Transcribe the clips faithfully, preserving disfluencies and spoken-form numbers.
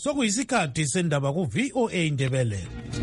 sokuyisikhathi sendaba ku-V O A Ndebele.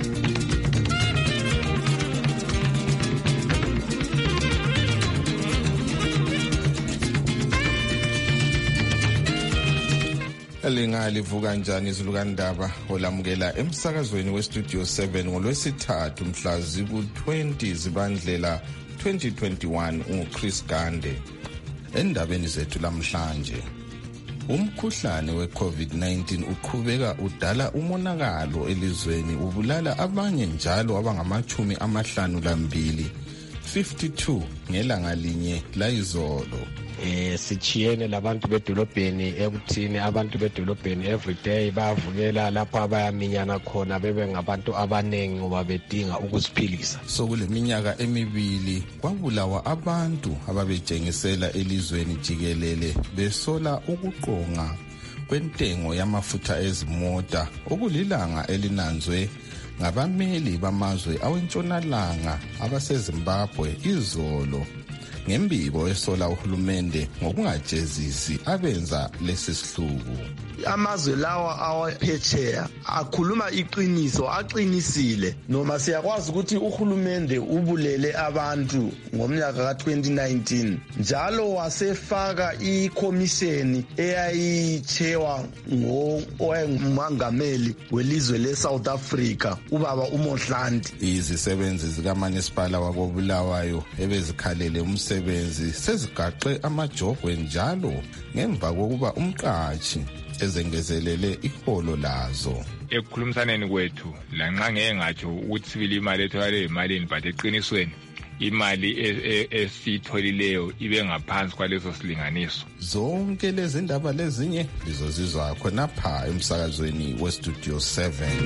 Lingalivuka njani izilukandaba olamukela emsakazweni westudio seven ngolwesithathu mhla ziku-twenty zibandlela twenty twenty-one unguChris Gande. Endabeni zethu lamhlanje, umkhuhlane we-COVID nineteen uqhubeka udala umonakalo elizweni, ubulala abanye njalo abangamachumi amahlanu lambili fifty-two ngelanga linye layizolo. Eh sichiyene labantu bedolobheni ekuthini abantu bedolobheni everyday bavukela lapho abayaminyana khona bebe ngabantu abanengi ngoba bedinga ukusiphilisa. So kule minyaka emibili kwabulawa abantu ababejengisela elizweni jikelele besola ukuqonga kwentengo yamafutha ezimota okulilanga elinanzwe ngabameli bamazwe awentshonalanga abaseZimbabwe izolo ngembiko esola uhulumende ngokungajezisi abenza lesi sihluku. Amazwe lawa awaphetsheya akhuluma iqiniso, aqinisile, noma siyakwazi ukuthi uhulumende ubulele abantu ngomnyaka ka twenty nineteen njalo wasefaka ikomisheni eyayichewa ngowayengumongameli welizwe leSouth Africa ubaba uMohlandi. Izisebenzi zikamasipala wakobulawayo ebezikhalele umsebenzi sezigaxe amajobwe njalo ngemva kokuba umqashi ezengezelele iholo lazo. Ekukhulumisaneni kwethu lanxa ngeke ngathi ukuthi sibili imali etholakele emalini, but eqinisweni imali esitholileyo ibe ngaphansi kwaleso silinganiso. Zonke lezi ndaba lezinye lizozizwa khonapha emsakazweni westudio seven.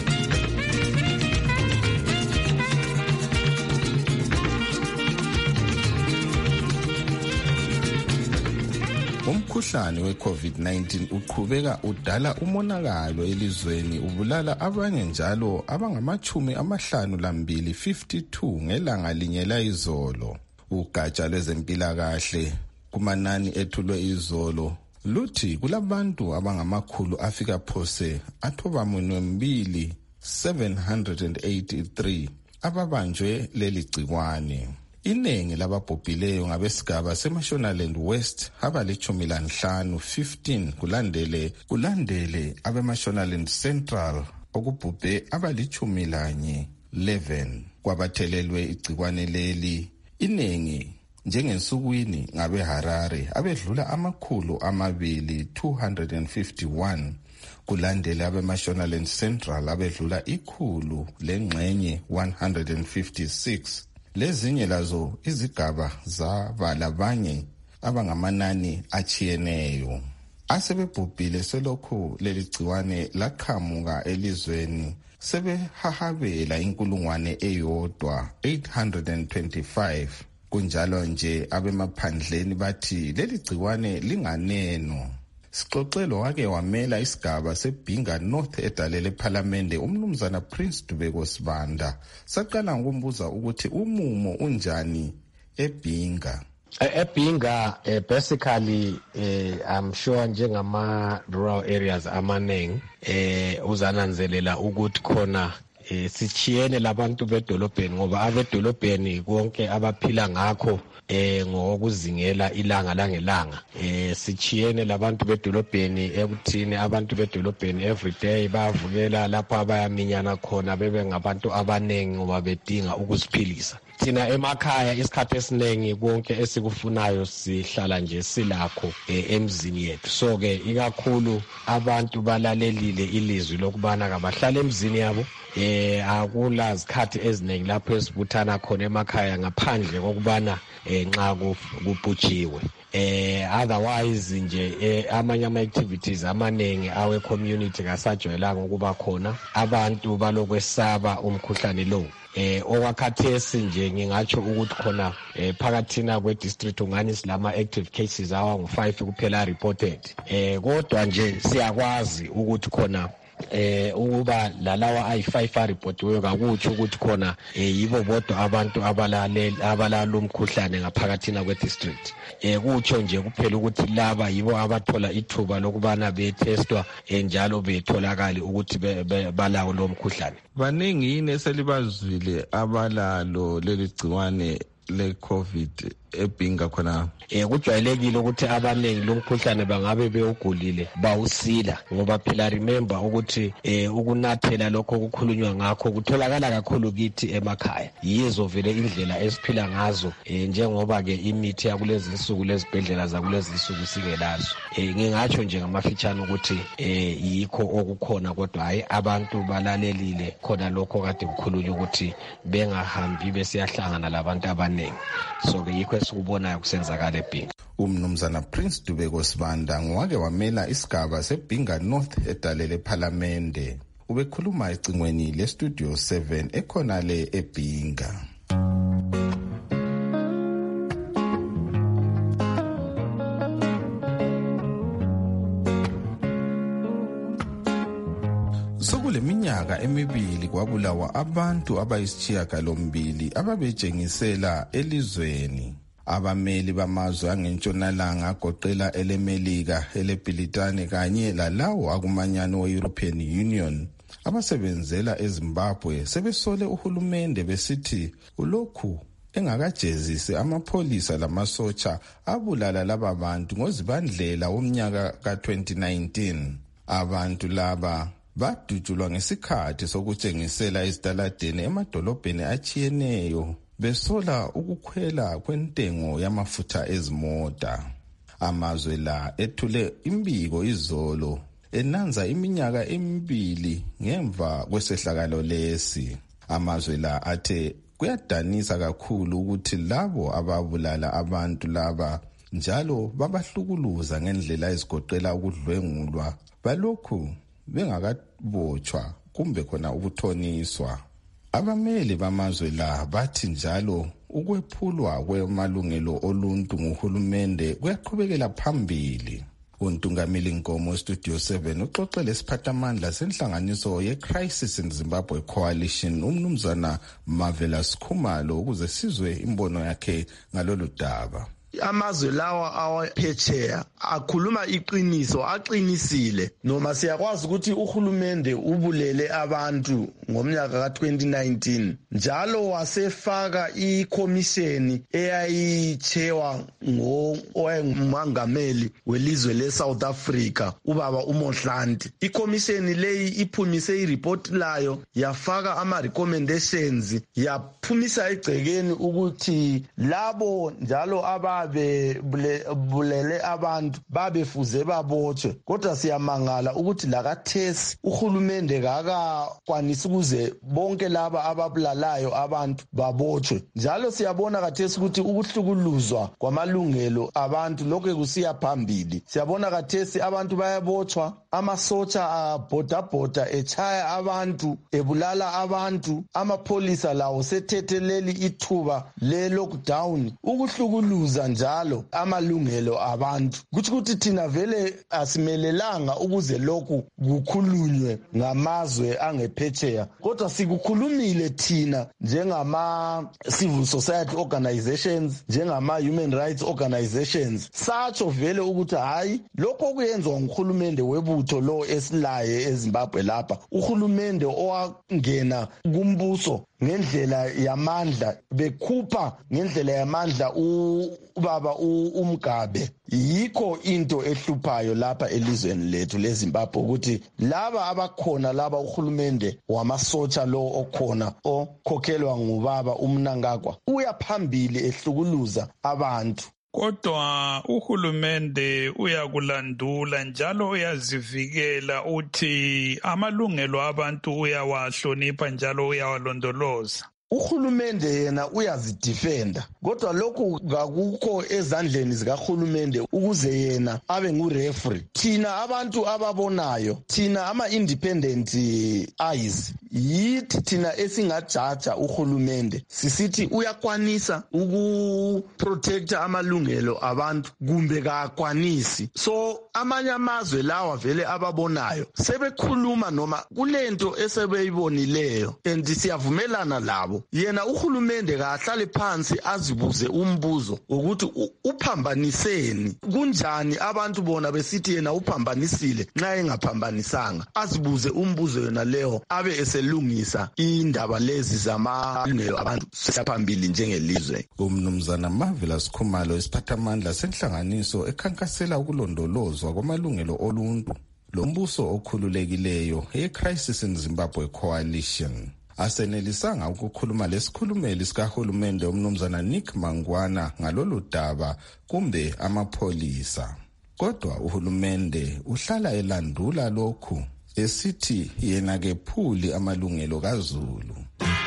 Umkhuhlane we-COVID nineteen uqhubeka udala umonakalo elizweni, ubulala abanye njalo abangamachumi amahlanu lambili fifty-two ngelanga linye layizolo. Ugatsha lwezempilakahle kumanani ethulwe izolo luthi kulabantu abangamakhulu afika phose athobamunwe mbili seven hundred eighty-three ababanjwe leli gciwane. Iningi lababhubhileyo ngabesigaba seMashonaland West abalichumi lanhlanu fifteen kulandele kulandele abeMashonaland Central okubhubhe abalichumi lanye eleven kwabathelelwe igciwane leli. Iningi njengensukwini ngabe Harare abedlula amakhulu amabili two hundred fifty-one kulandele abeMashonaland Central abedlula ikhulu lengxenye one hundred fifty-six. Lezinye lazo izigaba zabalabanye abangamanani achiyeneyo asebebhubhile selokhu leli gciwane laqhamuka elizweni sebehahabela inkulungwane eyodwa eight hundred twenty-five. Kunjalo nje abemaphandleni bathi leli gciwane linganeno. Sixoxelo wake wamela isigaba seBhinga North edalele eParliament umnumzana Prince Dubeko Sibanda. Saqala ngokumbuza ukuthi umumo unjani eBhinga. eBhinga basically I'm sure njengama rural areas amaningi eh uzananzelela ukuthi khona eh sichiyene labantu bedolobheni ngoba abedolobheni konke abaphila ngakho eh ngokuzingela ilanga langelanga. Eh sichiyene labantu bedolobheni ekuthini abantu bedolobheni everyday bavukela lapho abayaminyana khona bebe ngabantu abanengi ngoba bedinga ukusiphilisa. Thina emakhaya isikhathi esiningi konke esikufunayo sihlala nje silakho emzini yethu. So ke ikakhulu abantu balalelile ilizwi lokubana kabahlala emzini yabo. Eh akula izikhathi eziningi lapho esibuthana khona emakhaya ngaphandle kokubana nxa kuputshiwe. Eh otherwise nje amanye ama activities amanengi awe community kasajwayelanga ukuba khona. Abantu balokwesaba umkhuhlane lo. Eh okwakhathesi nje ngingatsho ukuthi khona phakathina kwe district ungani silama active cases awa ngu five kuphela reported. Eh kodwa nje siyakwazi ukuthi khona eh ukuba lalawa ayi-five aripotiweyo kakutsho ukuthi khona eh yibo bodwa abantu abalale abalalo umkhuhlane ngaphakathina kwe-district. Eh kutsho nje kuphela ukuthi laba yibo abathola ithuba lokubana betestwa njalo betholakala ukuthi balawo lo mkhuhlane. Baningi yini eselibazwile abalalo leli gciwane le-COVID ebhinga khona? Eh kujwayelekile ukuthi abaningi lo mkhuhlane bangabe bewugulile bawusila, ngoba phela remember ukuthi eh ukunathela lokho kukhulunywa ngakho kutholakala kakhulu kithi emakhaya. Yizo vele indlela esiphila ngazo eh njengoba ke imithi yakulezi insuku lezibhedlela zakulezi insuku singelazo. Eh ngingatsho nje ngamafitshane ukuthi eh yikho okukhona, kodwa hayi abantu balalelile khona lokho kade kukhulunywa ukuthi bengahambi besiyahlangana labantu abaningi. So ke yikho esikubonayo kusenzakala eBhinga. Umnumzana Prince Dubeko Sibanda ngowake wamela isigaba seBhinga North edalele ePhalamende. Ubekhuluma ecingweni leStudio seven ekhona le eBhinga. Sokuleminyaka emibili kwabulawa abantu abayisishiyagalombili ababejengisela elizweni. Abameli bamazwe angentshonalanga agoqela eleMelika, eleBritane kanye lalawo akumanyano we-European Union abasebenzela eZimbabwe sebesole uhulumende besithi ulokhu engakajezisi amapholisa lamasotsha abulala laba bantu ngozibandlela womnyaka ka twenty nineteen. Abantu laba badutshulwa ngesikhathi sokutshengisela ezitaladeni emadolobheni achiyeneyo besola ukukhwela kwentengo yamafutha ezimota. Amazwe la ethule imbiko izolo enanza iminyaka emibili ngemva kwesehlakalo lesi. Amazwe la athe kuyadanisa kakhulu ukuthi labo ababulala abantu laba njalo babahlukuluza ngendlela ezigoqela ukudlwengulwa balokhu bengakabotshwa kumbe khona ukuthoniswa. Abameli bamazwe la bathi njalo ukwephulwa kwemalungelo oluntu nguhulumende kuyaqhubekela phambili. Untungameli Nkomo Studio seven uxoxele isiphathamandla senhlanganiso ye-Crisis in Zimbabwe Coalition umnumzana Marvelous Khumalo ukuze sizwe imbono yakhe ngalolu daba. Amazwe lawa awaphetsheya akhuluma iqiniso, aqinisile. Noma siyakwazi ukuthi uhulumende ubulele abantu ngomnyaka ka twenty nineteen njalo wasefaka ikomisheni eyayichewa ngowayengumongameli welizwe leSouth Africa ubaba uMohlanti. Ikomisheni leyi iphumise ireport layo yafaka ama recommendations, yaphumisa egcekeni ukuthi labo njalo aba bebulele abantu babefuze babotshwe. Kodwa siyamangala ukuthi lakathesi uhulumende kakakwanisa ukuze bonke laba ababulalayo abantu babotshwe. Njalo siyabona kathesi ukuthi ukuhlukuluzwa kwamalungelo abantu lokho kusiya phambili. Siyabona kathesi abantu bayabotshwa, amasotsha abhodabhoda echaya abantu, ebulala abantu, amapholisa lawo sethetheleli ithuba le lockdown ukuhlukuluza njalo amalungelo abantu. Kuthi ukuthi thina vele asimelelanga ukuze lokhu kukhulunywe ngamazwe angephetsheya, kodwa sikukhulumile thina njengama civil society organizations, njengama human rights organizations, satsho vele ukuthi hayi lokho kuyenzwa nguhulumende webutho lo esilaye eZimbabwe lapha, uhulumende owangena kumbuso ngendlela yamandla, bekhupha ngendlela yamandla ubaba uMgabe. Yikho into ehluphayo lapha elizweni lethu leZimbabwe ukuthi laba abakhona laba uhulumende wamasotsha lo okhona okhokhelwa ngubaba uMnangagwa uyaphambili ehlukuluza abantu. Kodwa uhulumende uyakulandula njalo uyazivikela uthi amalungelo abantu uyawahlonipha njalo uyawalondoloza. uhulumende yena uyazidefenda kodwa lokhu akukho ezandleni zikahulumende ukuze yena abe ngureferee. Thina abantu ababonayo, thina ama-independent eyes, yithi thina esingajaja uhulumende sisithi uyakwanisa ukuprotecta amalungelo abantu kumbe kakwanisi. So amanye amazwe lawa vele ababonayo sebekhuluma noma kulento esebeyibonileyo and siyavumelana labo. Yena uhulumende kahlale phansi azibuze umbuzo ukuthi uphambaniseni, kunjani abantu bona besithi yena uphambanisile nxa engaphambanisanga. Azibuze umbuzo yona leyo abe eselungisa indaba lezi zamalungelo abantu sisaphambili njengelizwe. Umnumzana Marvelous Khumalo isiphathamandla senhlanganiso ekhankasela ukulondolozwa kwamalungelo oluntu lombuso okhululekileyo e-Crisis in Zimbabwe Coalition asenelisanga ukukhuluma lesikhulumeli sikahulumende umnumzana Nick Mangwana ngalolu daba kumbe amapholisa. Kodwa uhulumende uhlala elandula lokhu esithi yena kephuli amalungelo kaZulu.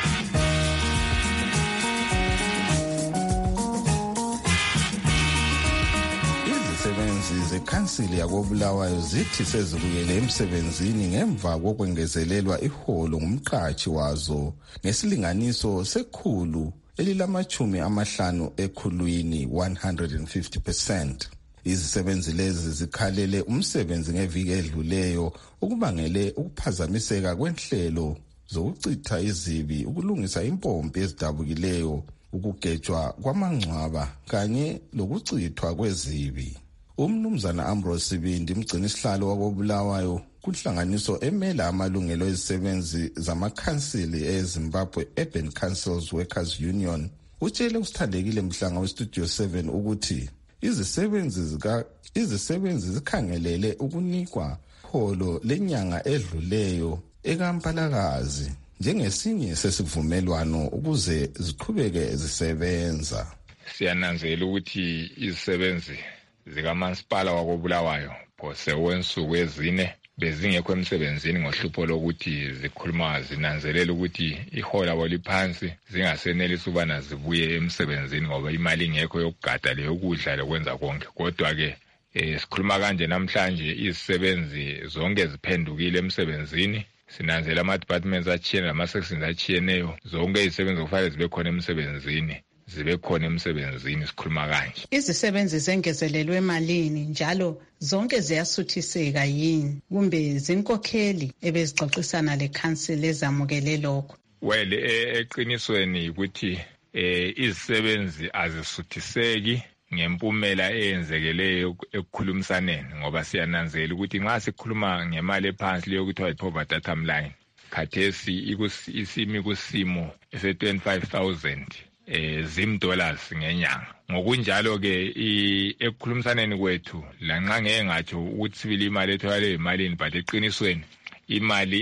Izisebenzi zekhansili yakoBulawayo zithi sezibuyele emsebenzini ngemva kokwengezelelwa iholo ngumqashi wazo ngesilinganiso sekhulu elilamachumi amahlanu ekhulwini one hundred fifty percent. Izisebenzi lezi zikhalele umsebenzi ngeviki edluleyo ukubangele ukuphazamiseka kwenhlelo zokucitha izibi, ukulungisa impompi ezidabukileyo, ukugejwa kwamangcwaba kanye lokucithwa kwezibi. Umnumzana Ambrose Sibindi, mgcinisihlalo wakoBulawayo kunhlanganiso emela amalungelo ezisebenzi zamakhansili eZimbabwe Urban Councils Workers Union, utshele usithandekile mhlanga weStudio seven ukuthi izisebenzi zika izisebenzi zikhangelele ukunikwa holo lenyanga edluleyo eKampalakazi njengesinye sesivumelwano ukuze ziqhubeke zisebenza. Siyananzela ukuthi izisebenzi zikamasipala wakoBulawayo phose wensuku ezine bezingekho emsebenzini ngohlupho lokuthi zikhuluma zinanzelela ukuthi ihola waliphansi zingasenelisi ubana zibuye emsebenzini ngoba imali ingekho yokugada leyo kudla lokwenza konke. Kodwa ke eh, sikhuluma kanje namhlanje izisebenzi zonke ziphendukile emsebenzini. Sinanzela ama-departments achiyene lama-sections achiyeneyo, zonke izisebenzi kufanele zibe khona emsebenzini zibe khona emsebenzini sikhuluma kanje. Izisebenzi zengezelelwe emalini njalo zonke ziyasuthiseka yini kumbe zinkokheli ebezixoxisana le-council ezamukele lokho? Well, eqinisweni ukuthi eh izisebenzi azisuthiseki ngempumela eyenzekeleyo ekukhulumisaneni ngoba siyananzela ukuthi nxa sikhuluma ngemali ephansi leyo kuthiwa i-poverty atom line khathesi isimi kusimo ese twenty-five thousand eh zim dollars ngenyanga. Ngokunjalo ke ekukhulumisaneni kwethu lanxa ngeke ngathi ukuthi sibili imali ethwale imalini but eqinisweni imali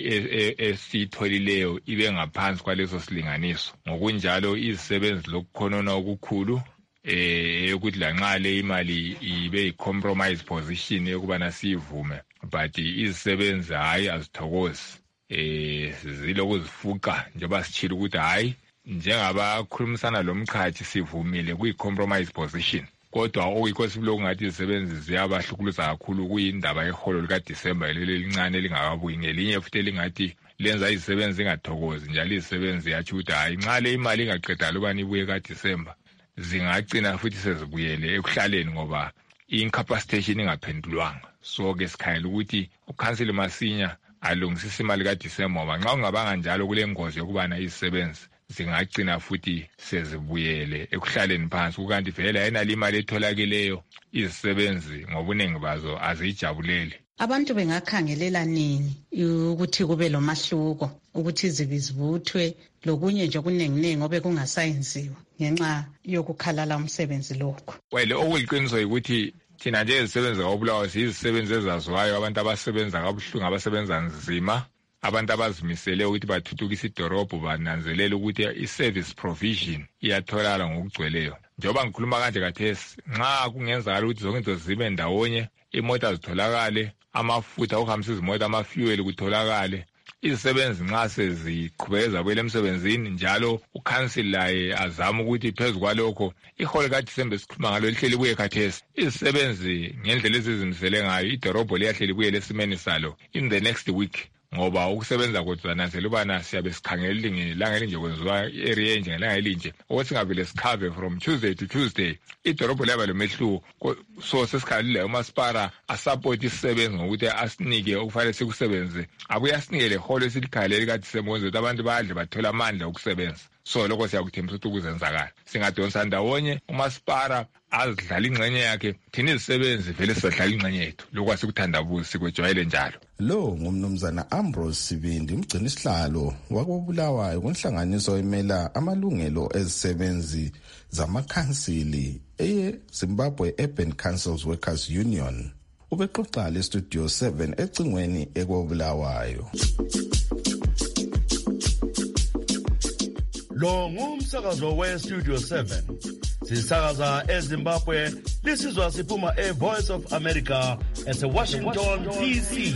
esitholileyo ibe ngaphansi kwaleso silinganiso. Ngokunjalo izisebenzi lokukhonona okukhulu eh ukuthi lanxa le imali ibe i-compromise position yokubana sivume but izisebenzi hayi azithokozi eh zilokuzifuqa njengoba sichila ukuthi hayi njengabakhulumisana lomkhathi sivumile kuyi-compromise position. Kodwa okuyikho sibulo ngathi izisebenzi ziyabahlukuluza kakhulu kuyindaba yeholo likaDisemba leli elincane lingakabuyi ngelinye futhi elingathi lenza izisebenzi zingathokozi njalo izisebenzi yathi ukuthi hayi nxa le imali ingaqeda lobani ibuye kaDisemba zingagcina futhi sezibuyele ekuhlaleni ngoba incapacitation ingaphendulwanga. So ke sikhayela ukuthi ukhansili masinya alungisisa imali kaDisemba ngoba nxa ungabanga njalo kule ngozi yokubana izisebenzi zingagcina futhi sezibuyele ekuhlaleni phansi kukanti vele ayinali imali etholakeleyo izisebenzi ngobuningi bazo azijabulele. Abantu bengakhangelela nini ukuthi kube lo mahluko ukuthi izibi zibuthwe lokunye nje kunenginengi obe kungasayenziwa ngenxa yokukhalala umsebenzi lokho? Well, okuliqiniso ukuthi thina nje izisebenzi kaBulawayo sizisebenzi ezaziwayo, abantu abasebenza kabuhlungu, abasebenza nzima, abantu abazimisele ukuthi bathuthukise idorobho bananzelela ukuthi i-service provision iyatholakala ngokugcweleyo. Njengoba ngikhuluma kanje kathesi nxa kungenzakala ukuthi zonke izinto zibe ndawonye, imota zitholakale, amafutha okuhambisa izimota, ama-fuel kutholakale, izisebenzi nxa seziqhubekeza kwele emsebenzini njalo uCouncil laye azama ukuthi phezu kwalokho iholo kaDisemba esikhuluma ngalo lihleli kuye khathesi izisebenzi ngendlela ezizimisele ngayo idorobho liyahleli kuye lesimeni salo in the next week ngoba ukusebenza kodwa nanzela ubana siyabe sikhangela ngelanga elinje kwenziwa area enje ngelanga elinje okusingavele sikhave from Tuesday to Tuesday idorobho liyaba lomehluko so sesikhalile uMaspara asupport isisebenzi ngokuthi asinike okufanele sikusebenze abuye asinike leholo esilikhalele kaDisemba kwenza ukuthi abantu badle bathola amandla okusebenza so lokho siyakuthembisa ukuthi ukuzenzakala singadonsa ndawonye uMaspara azidlala ingxenye yakhe thina izisebenzi vele sidlala ingxenye yethu lokho asikuthandabuza sikwejwayele njalo. Lo ngumnumzana Ambrose Sibindi umgcini isihlalo wakobulawayo kunhlanganiso emela amalungelo ezisebenzi zamakhansili eye Zimbabwe Urban Councils Workers Union. Ubexoxa le Studio seven ecingweni ekobulawayo. Lo ngumsakazo we Studio seven. Sisakaza eZimbabwe, lisizwa siphuma e Voice of America at Washington D C.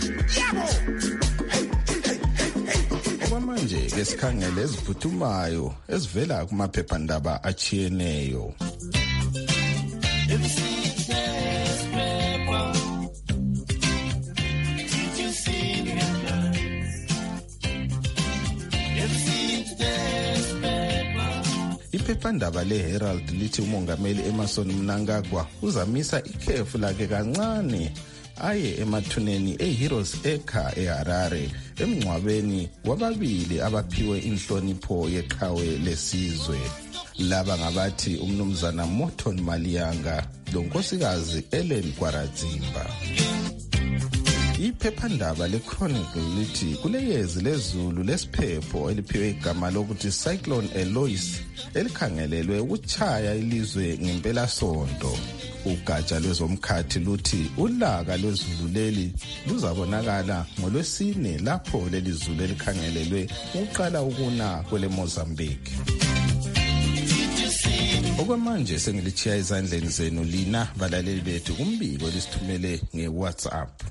Okwamanje ke sikhangele eziphuthumayo ezivela kumaphephandaba achiyeneyo. Iphephandaba leHerald lithi umongameli Emmerson Mnangagwa uzamisa ikhefu lakhe kancane aye emathuneni eHeroes Acre eHarare emngcwabeni wababili abaphiwe inhlonipho yeqhawe lesizwe. Laba ngabathi umnumzana Morton Maliyanga lonkosikazi Ellen Kwarazimba. Iphephandaba leChronicle lithi kuleyezi lezulu lesiphepho eliphiwe igama lokuthi Cyclone Eloise elikhangelelwe ukuchaya ilizwe ngempela sonto. Ugatsha lwezomkhathi luthi ulaka lwezulu leli luzabonakala ngolwesine lapho leli zulu elikhangelelwe uqala ukuna kwele Mozambique. Okwamanje sengilichiya izandleni zenu lina balaleli bethu kumbiko lisithumele ngeWhatsApp.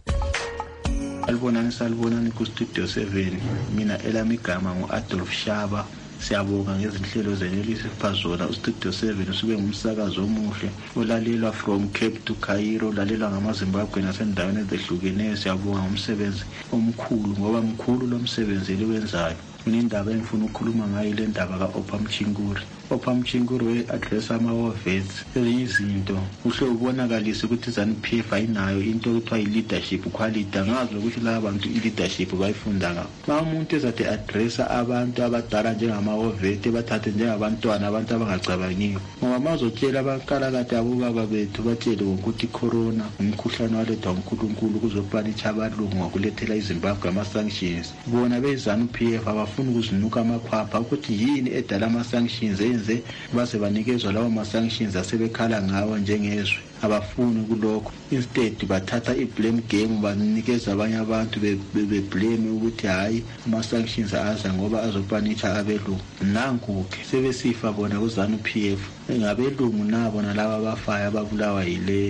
Alibonani salibonani ku Studio seven mina elami igama nguAdolf Shaba siyabonga ngezinhlelo zenelisi phazona u Studio seven usube ngumsakazo omuhle olalelwa from Cape to Cairo olalelwa ngamaZimbabwe nasendaweni ezehlukeneyo siyabonga umsebenzi omkhulu ngoba mkhulu lo msebenzi eliwenzayo. Kunendaba engifuna ukukhuluma ngayo le ndaba kaOpha Mchinguri. Opha Mchinguri we address ama-war vets ezinye izinto uhle ubonakalise ukuthi ZANU-P F ayinayo into ekuthiwa i-leadership quality. Angazi ukuthi laba bantu i-leadership bayifunda ngaphi. Uma umuntu ezathi addressa abantu abadala njengama-war vet bathathe njengabantwana abantu abangacabangiyo ngoba mazotshela abankalakade abobaba bethu batshele ngokuthi corona umkhuhlane walethwa uNkulunkulu kuzopanisha abalungu ngokulethela iZimbabwe ama-sanctions. Bona be-ZANU-P F abafuna ukuzinuka amakhwapha ukuthi yini edala ama-sanctions enze base banikezwa lawo ma-sanctions asebekhala ngawo njengezwe. Abafuni kulokho, instead bathatha i-blame game banikeza abanye abantu be-blame ukuthi hayi ama-sanctions aza ngoba azopanisha abelungu. Nanku-ke sebesifa bona ku-ZANU-P F ngabelungu nabo nalaba abafayo ababulawa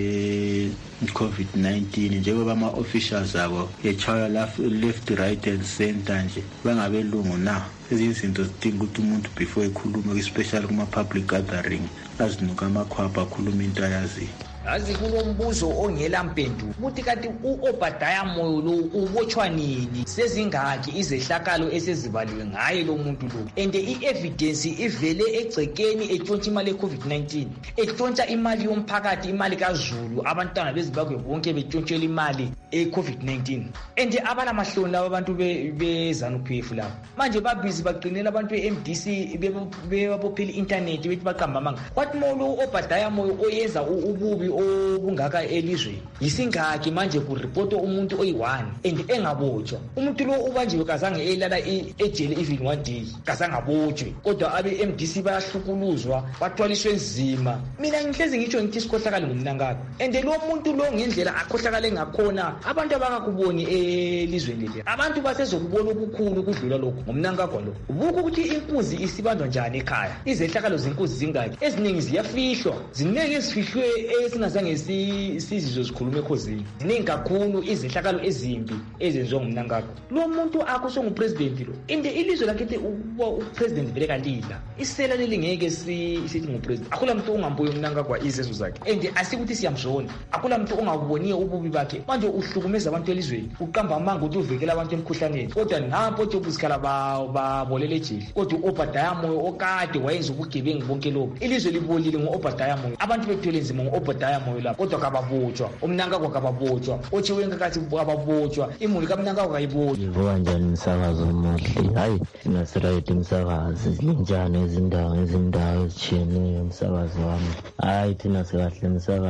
yile COVID nineteen njengoba ama-officials abo yechaya left right and center nje bangabelungu na. Ezinye izinto zidinga ukuthi umuntu before ekhulume especially kuma-public gathering azinuka amakhwapha akhuluma into ayaziyo. Azi kulombuzo ongela mpendulo ukuthi kanti uObadiah Moyo lo ubotshwa nini sezingaki izehlakalo esezibaliwe ngaye lo muntu lo and i-evidence ivele egcekeni etshontsha imali ye-COVID nineteen etshontsha imali yomphakathi imali kaZulu abantwana beZimbabwe bonke betshontshelwa imali e-COVID nineteen and abalamahloni laba abantu be-ZANU-P F labo manje babhizi bagcinela abantu be-M D C bebabophela i-internet bethi baqamba amanga kwathi Moyo uObadiah Moyo oyenza ububi obungaka elizweni yisingaki manje ku report umuntu oyi-one and engabotshwa umuntu lo ubanjiwe kazange elala ejele even one day kazange abotshwe kodwa abe-M D C bayahlukuluzwa bathwaliswe nzima. Mina ngihlezi ngitsho ngithi isikhohlakale ngumnangagwa and lo muntu lo ngendlela akhohlakale ngakhona abantu abangakuboni elizweni leli abantu basezokubona okukhulu kudlula lokho ngumnangagwa lo. lo buku ukuthi inkunzi isibanjwa njani ekhaya izehlakalo zenkunzi zingaki eziningi ziyafihlwa ziningi ezifihlwe esingazange sizizwe zikhuluma ekhosini ziningi kakhulu izehlakalo ezimbi ezenziwa ngumnankakho lo muntu akho songupresident lo inde ilizwe lakhe upresident vele kalidla isela lelingeke sithi ngupresident akula muntu ongambuye umnankakho izezo zakhe ende asikuthi siyamzona akula muntu ongaboniye ububi bakhe manje uhlukumeza abantu elizweni uqamba amanga ukuthi uvikela abantu emkhuhlaneni kodwa nampo jobuzikhala babolele ejele kodwa u-Obadiah Moyo okade wayenza ubugebengu bonke lokho ilizwe libolile ngo-Obadiah Moyo abantu bethwele nzima ngo-Obadiah Moyo lapho kodwa kababotshwa umnankakho kababotshwa otshiwe ngakathi kababotshwa imuli kamnankakho kayibotshwa yivuka njani umsakazo omuhle hayi nasirayidi umsakazi linjani ezindawo ezindawo ezitshiyeneyo umsakazi wami hayi thina sikahle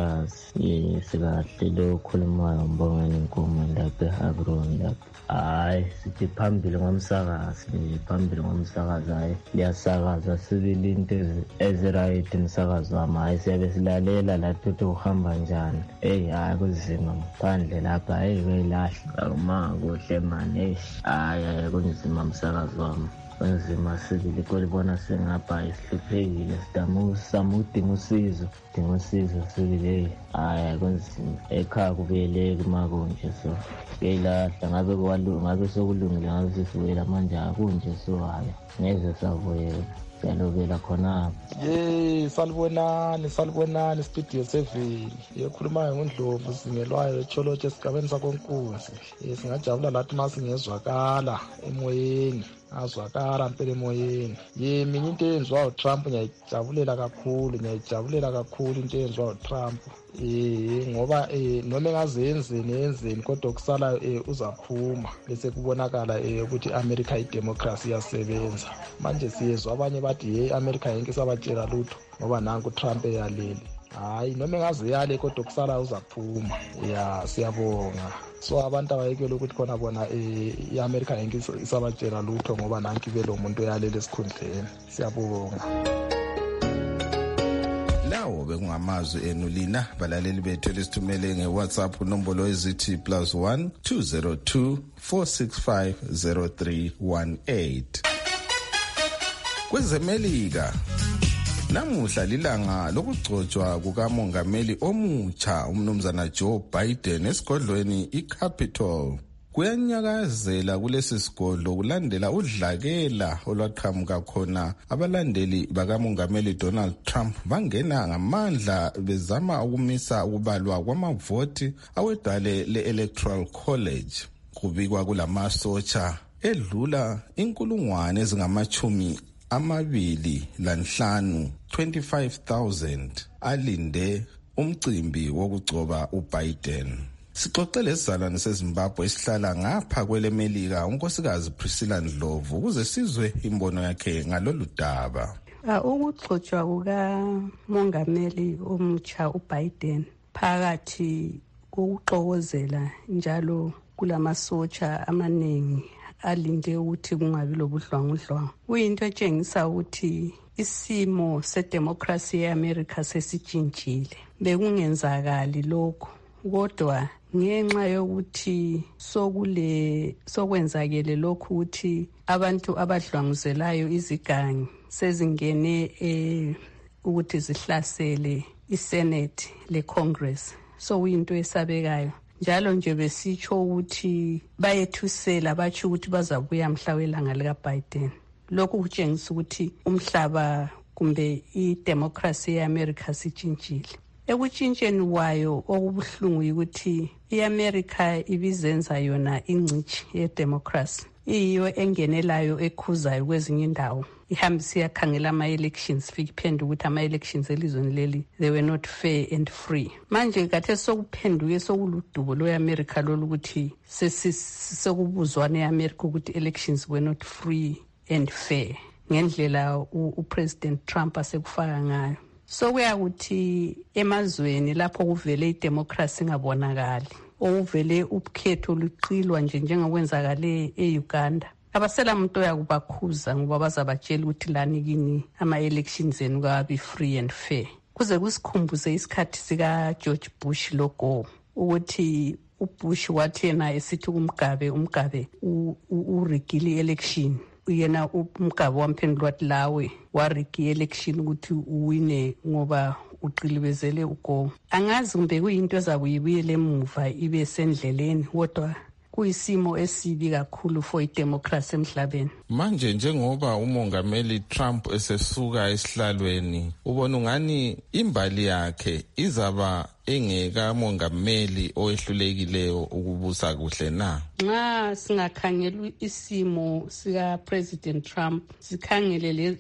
umsakazi sikahle lo khulumayo mbongeni inkumo lapha eHabron lapha hayi sithi phambili ngomsakazi phambili ngomsakazi hayi liyasakaza sibili into ezirayidi umsakazi wami hayi siyabe silalela lapho ukuhamba njani hey hayi kuzima phandle lapha hayi kuyilahla uma kuhle manje hey hayi kunzima umsakazi wami kunzima sibili kolibona sengapha isihluphekile sidamu samudinga usizo dinga usizo sibili hayi kunzima ekhaya kubuyeleke makunje so kuyilahla ngabe kwalunga ngabe sokulungile ngabe sesibuyela manje akunje so hayi ngeze savuyela siyalobela khona ye salibonani salibonani studio seven yekhulumayo ngondlovu singelwayo echolotshe esigabeni sakonkunzi singajabula lathi masingezwakala emoyeni azwakala mpela emoyeni ye mina into eyenziwa uTrump ngiyayijabulela kakhulu ngiyayijabulela kakhulu into eyenziwa uTrump eh ngoba eh noma engazenzeni yenzeni kodwa kusala uzaphuma bese kubonakala ukuthi iAmerica idemocracy iyasebenza manje siyezwa abanye bathi hey iAmerica yonke sabatshela lutho ngoba nanku uTrump eyalele hayi noma engaziyale kodwa kusala uzaphuma ya siyabonga so abantu abayekela ukuthi khona bona iAmerica yonke isabatshela lutho ngoba nanki belo muntu eyalele esikhundleni siyabonga lawo bekungamazwi enu lina balaleli bethu elisithumele ngeWhatsApp nombolo ezithi plus one two zero two four six five zero three one eight. Kwezemelika namuhla lilanga lokugcotshwa kukamongameli omutsha umnumzana Joe Biden esigodlweni iCapitol. Kuyanyakazela kulesi sigodlo kulandela udlakela olwaqhamuka khona abalandeli bakamongameli Donald Trump bangena ngamandla bezama ukumisa ukubalwa kwamavoti awedale le-Electoral College. Kubikwa kulamasotsha edlula inkulungwane ezingamachumi amabili lanhlanu twenty-five thousand alinde umcimbi wokugcoba uBiden. Sixoxele isizalwane seZimbabwe esihlala ngapha kwelemelika unkosikazi Priscilla Ndlovu ukuze sizwe imbono yakhe ngalolu daba. Ukugcotshwa kukamongameli omutsha uBiden phakathi kokuxokozela njalo kulamasotsha amaningi alinde ukuthi kungabi lobudlwangudlwangu kuyinto etshengisa ukuthi isimo sedemocracy eAmerica sesitshintshile. Bekungenzakali lokho kodwa ngenxa yokuthi sokule sokwenzakele lokhu ukuthi abantu abadlwanguzelayo izigangi sezingene eh ukuthi zihlasele iSenate leCongress so kuyinto esabekayo njalo nje besitsho ukuthi bayethusela batsho ukuthi bazabuya mhla welanga lika Biden. Lokhu kutshengisa ukuthi umhlaba kumbe idemocracy eAmerica sitshintshile. Ekutshintsheni kwayo okubuhlungu ukuthi iAmerica ibizenza yona ingcithi yedemocracy iyo engenelayo ekhuzayo kwezinye indawo ihambisa yakhangela ama-elections fikiphendu ukuthi ama-elections elizweni leli they were not fair and free. Manje kathe sokuphenduke sokuludubo lwe-America lolu ukuthi sekubuzwana e-America ukuthi elections were not free and fair ngendlela uPresident Trump asekufaka ngayo. So kuyakuthi emazweni lapho kuvele idemocracy ngabonakali okuvele ukhetho luqilwa nje njengokwenzakale eUganda abasela umuntu oyakubakhuza ngoba bazabatshela ukuthi lani kini ama-elections enu kabi free and fair. Kuze kusikhumbuze isikhathi sika George Bush logo ukuthi uBush wathi yena esithi umgabe umgabe urigili election uyena umgaba wamphendula wathi lawe warigi election ukuthi uwine ngoba uqilibezele uGo. Angazi kumbe kuyinto ezabuyibuyele emuva ibe sendleleni kodwa kuyisimo esibi kakhulu for idemocracy emhlabeni. Manje njengoba umongameli Trump esesuka esihlalweni, ubona ungani imbali yakhe izaba engeka mongameli oyehlulekileyo ukubusa kuhle na? Nxa singakhangela isimo sika President Trump, sikhangele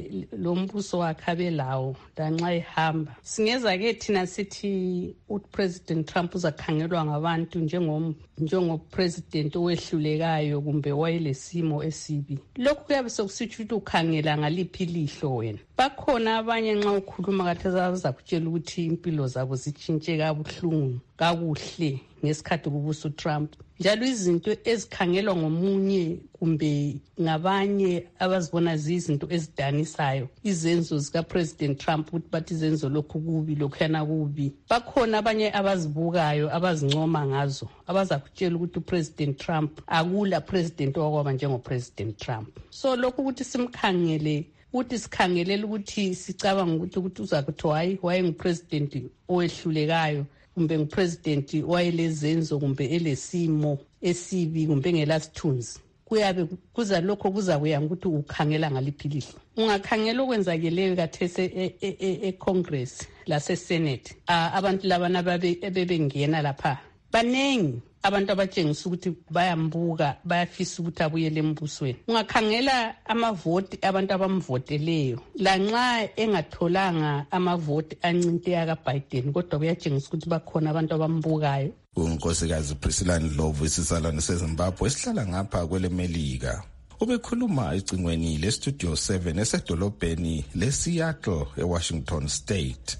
lo mbuso wakhe abelawo lanxa ehamba, singeza ke thina sithi uPresident Trump uzakhangelwa ngabantu njengo njengo president owehlulekayo kumbe wayelesimo esibi. Lokhu kuyabe sokusitsho ukuthi ukhangela ngaliphi lihlo wena. Bakhona abanye nxa ukhuluma katheza bazakutshela ukuthi impilo zabo zitshintshe kabuhlungu kakuhle ngesikhathi kubusa Trump. Njalo izinto ezikhangelwa ngomunye kumbe ngabanye abazibona zizinto ezidanisayo, izenzo zika President Trump ukuthi bathi izenzo lokhu kubi lokhana kubi. Bakhona abanye abazibukayo abazincoma ngazo, abazakutshela ukuthi uPresident Trump akula president okwaba njengo President Trump. So lokhu ukuthi simkhangele ukuthi sikhangelela ukuthi sicabanga ukuthi ukuthi uzakuthi hayi waye ngupresident owehlulekayo kumbe ngupresident wayelezenzo kumbe elesimo esibi kumbe ngelasithunzi, kuyabe kuza lokho kuza kuya ukuthi ukhangela ngaliphi lihlo. Ungakhangela okwenzakeleyo kathese eCongress lase Senate, abantu labana bebengena lapha banengi abantu abatshengisa ukuthi bayambuka bayafisa ukuthi abuyele embusweni. Ungakhangela amavoti abantu abamvoteleyo lanxa engatholanga amavoti ancinte aka Biden, kodwa kuyatshengisa ukuthi bakhona abantu abambukayo. Unkosikazi Priscilla Ndlovu isizalwane seZimbabwe esihlala ngapha kwelemelika ubekhuluma ecingweni le Studio seven esedolobheni le Seattle eWashington State.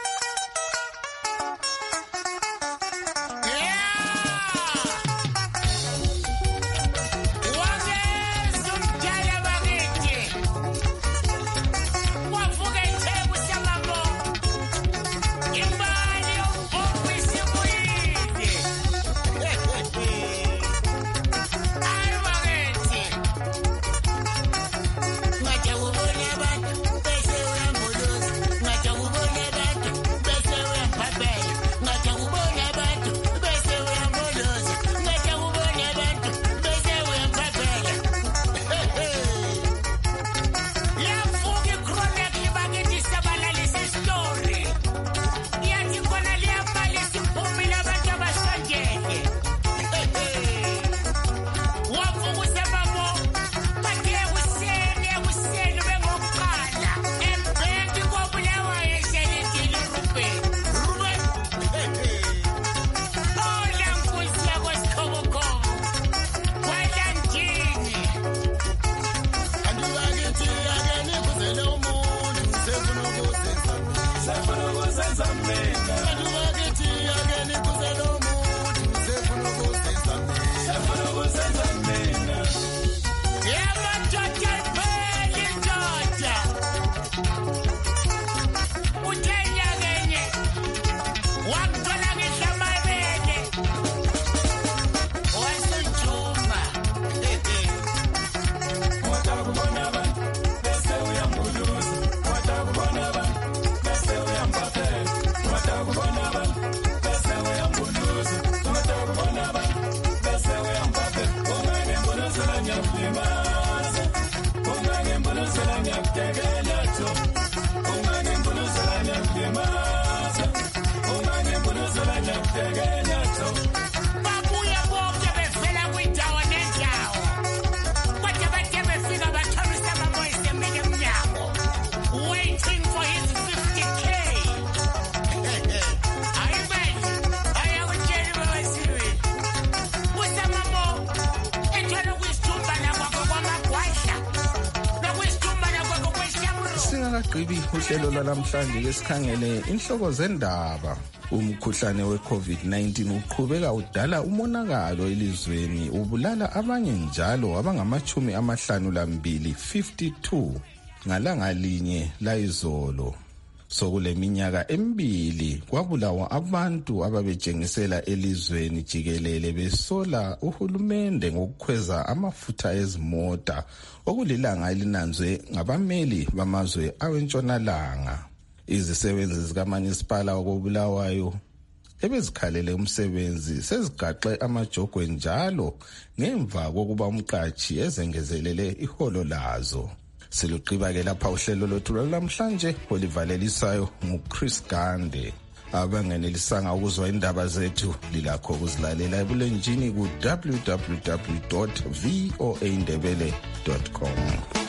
Gqibi uhlelo lwalamhlanje lesikhangele inhloko zendaba. Umkhuhlane weCovid nineteen uqhubeka udala umonakalo elizweni, ubulala abanye njalo abangamachumi amahlanu lambili fifty-two ngalanga linye layizolo. Sokule minyaka emibili kwabulawa abantu ababetshengisela elizweni jikelele besola uhulumende ngokukhweza amafutha ezimota okulilanga elinanzwe ngabameli bamazwe awentshonalanga. Izisebenzi zikaMunicipal wakobulawayo ebezikhalele umsebenzi sezigaxe amajogwe njalo ngemva kokuba umqashi ezengezelele iholo lazo. Siluqiba ke lapha uhlelo lothu lwamhlanje olivalelisayo nguChris Gande. Abangenelisanga ukuzwa indaba zethu lilakho ukuzilalela ebulenjini ku w w w dot voa ndebele dot com.